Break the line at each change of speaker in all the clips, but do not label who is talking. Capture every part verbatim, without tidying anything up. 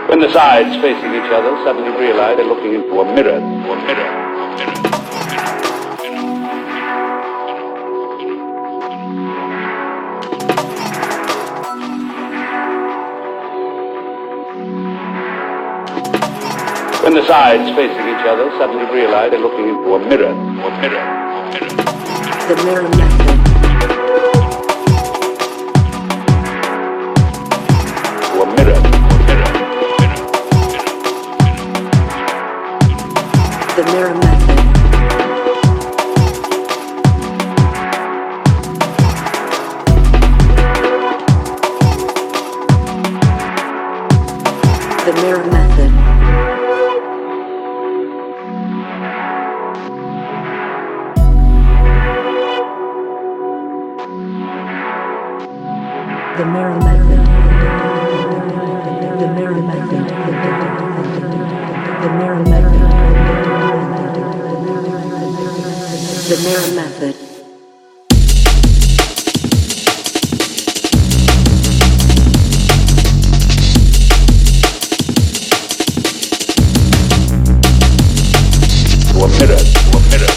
When the sides facing each other suddenly realize they're looking into a mirror, or mirror, or mirror. When the sides facing each other suddenly realize they're looking into a mirror, or mirror, or mirror.
The mirror method.
Or mirror, or mirror,
The mirror method. The mirror method. The mirror method. The mirror method. The mirror method. The mirror method.
or mirror, or mirror.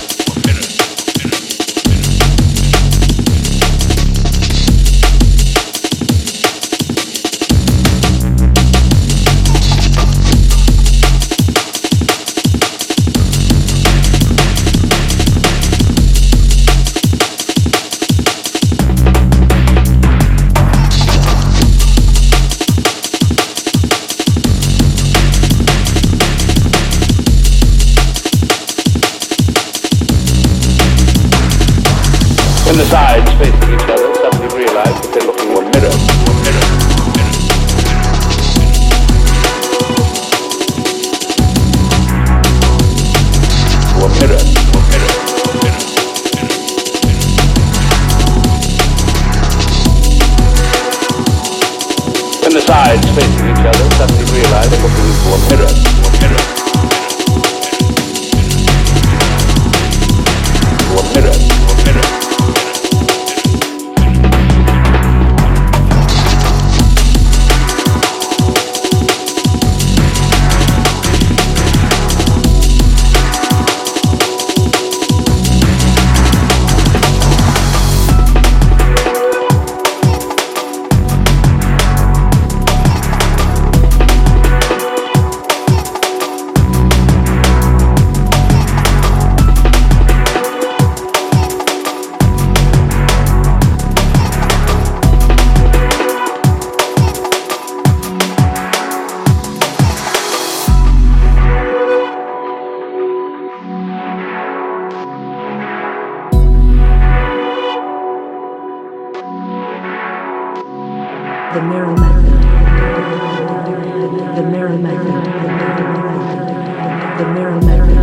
When the sides facing each other suddenly realize that they're looking in a mirror, or mirror, or mirror, or mirror, When the sides facing each other suddenly realize they're looking into a mirror, or mirror, or mirror, or mirror.
The mirror method. The mirror method. The mirror method.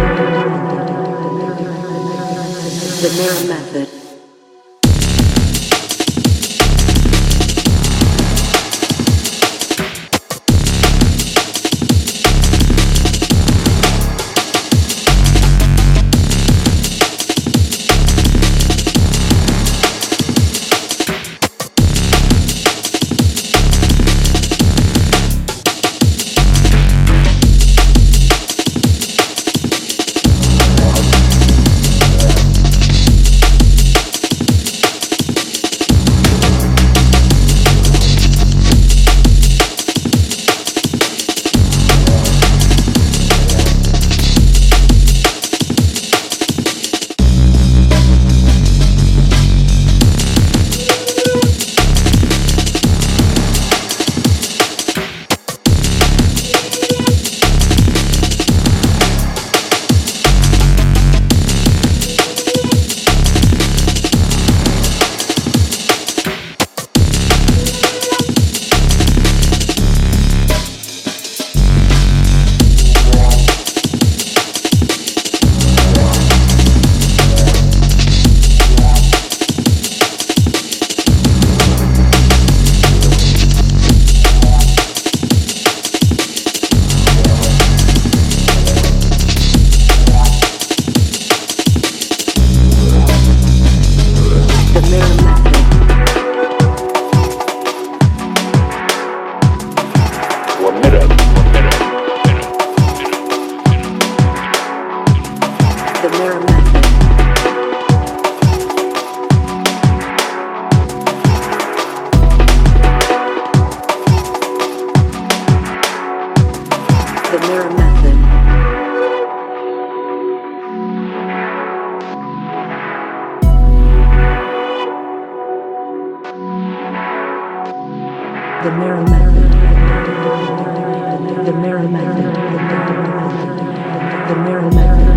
The mirror method. The Merrill Method. The Merrill Method. The Merrill Method.